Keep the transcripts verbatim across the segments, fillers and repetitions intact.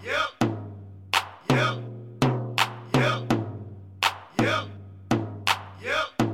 Yep. Yep. Yep. Yep. Yep.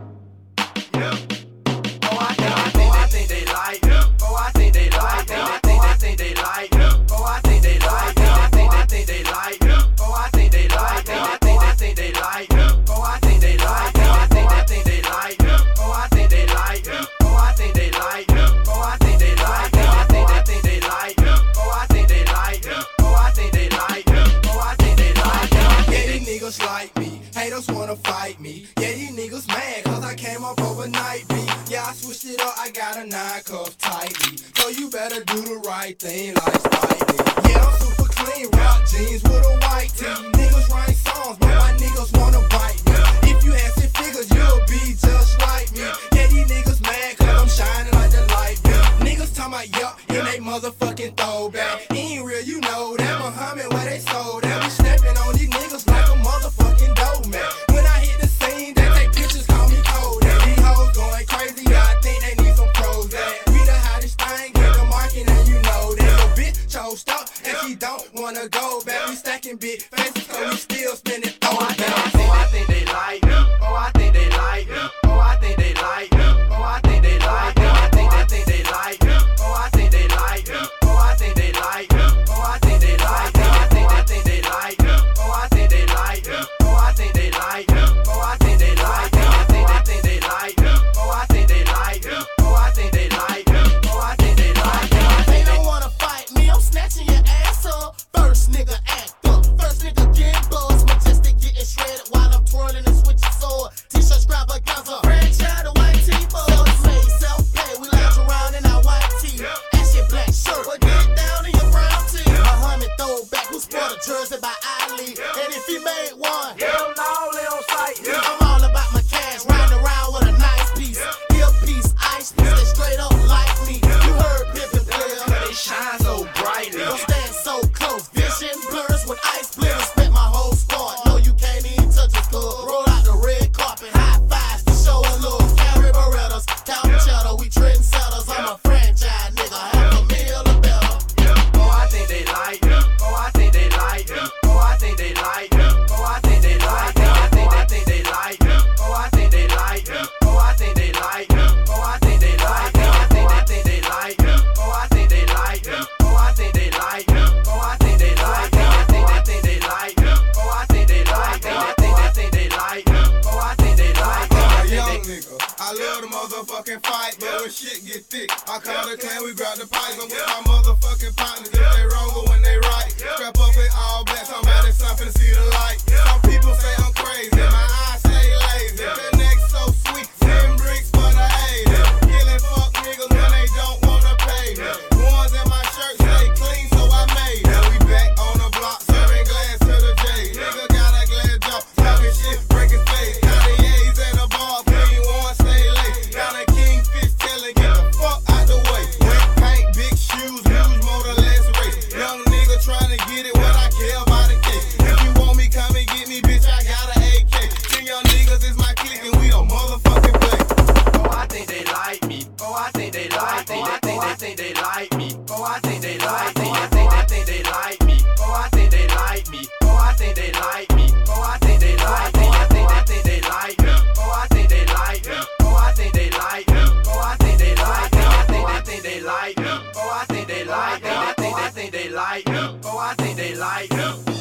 Yep. Oh, I think, I think, I think they like. Yep. Oh, I think they like. I think, I think they like. Yep. Oh, I think they like. I think, I think they like. Yep. Oh, I think they like. I think, I think they like. Yep. Oh, I think they like. I think, I think they like. Yep. Oh, I think they like. Yep. Oh, I think they like. Yep. Oh, I think they like. I think, I think they like. Yep. Oh, I think they like. Yep. Oh, I think they like. Yep. Oh, I think they like. Yeah, these niggas like me, haters wanna fight me. Yeah, these niggas mad cause I came off overnight beat. Yeah, I switched it up, I got a nine cuff tightly. So you better do the right thing like Spike Lee. Yeah, I'm super clean, rock jeans with a white tee. Niggas write songs, but my niggas wanna bite me. If you had six figures, you'll be just like me. Yeah, these niggas mad cause I'm shining like the light bill. Niggas talking about yup in they motherfucking throwback. Ain't real, you know that Muhammad where they sold that. We stepping on these niggas like a motherfucking doormat. When I hit the scene, they take pictures, call me cold. And these hoes going crazy, yeah, I think they need some pros. We the hottest thing in the market, and you know that. Your bitch chose up, and she don't wanna go back. We stacking big faces, so we still spending Oh, I throwing think, I back. think, I think they like. Oh, I think they like. Oh, I think they like. Oh, I think they like. I think, I think they like. Oh, I think they like. Oh, I think they like. Oh, I think they like. I think, I think they like. Oh, I think they like. Oh, I think they like. Oh, I think they like. I think, I think they like. Oh, I think they like. Oh, I think they like. Oh, I think they like. They don't wanna fight me, I'm snatching your ass up. First nigga act up, first nigga get buzzed. Majestic getting shredded while I'm twirling and switching sword. T-shirt extravaganza, franchise the white tee. Self-made, self-paid, we lounge around in our white tee. That shit black shirt, but get down in your brown tee. Muhammad throwback, who sport a jersey by Ali. And if he made one, Hell no, they on sight. I'm all about my cash, riding around with a nice piece. Ear piece, ice piece, they straight up like me. You heard Pippin player. They shine so brightly. Don't stand so close. Vision blurs with ice splits. Respect my whole squad. No, you can't even touch us, cuz. Roll out the red carpet. High fives to show a love. Carry Berettas. Count cheddar. We trendsetters. I'm a franchise nigga. Half a meal or better. Oh, I think they like. Oh, I think they like. Oh, I think they like. Oh, I think they like. I think, I think they like. Oh, I think they like. Oh, I think they like. Oh, I think they like. I think, I think they like. Oh, I think they like. Oh, I think they like. Oh, I think they like. I think, I think they like. Oh, I think they like. I think, I think they like. Oh, I think they like. I'm a young nigga. I love the motherfucking fight, but when shit get thick, I call the clan, we grab the pipes. I'm with my motherfucking partners. If they wrong or when they right, strap up in all black, somebody something to see the light. Some people say I'm crazy, my eyes stay lazy. The neck's so sweet, ten bricks for the eighty. Killing fuck niggas when they don't wanna pay me. Ones in my shirt stay clean, so I made it. We back on the block, serving glass to the J. Nigga got a glass jaw, talking shit, breaking face. Cartier's in the bar, clean one, stay late. Got a kingfish telling, get the fuck out the way. Wet paint, big shoes, huge motor, less race. Young nigga trying to get it, what I care about the case. If you want me, come and get me, bitch, I got a A K. Ten young niggas is my clique and we don't motherfucking play. Oh, I think they like me. Oh, I think they like me. I think, I think they like me. Oh, I think they like me. I think, I think they like me. Oh, I think they like me. Oh, I think they like me. Oh, I think they like me. I think, I think they like me. Oh, I think they like me. Oh, I think they like me. Oh, I think they like me. I think, I think they like me. Oh, I think they like me. I think, I think they like me. Oh, I think they like me.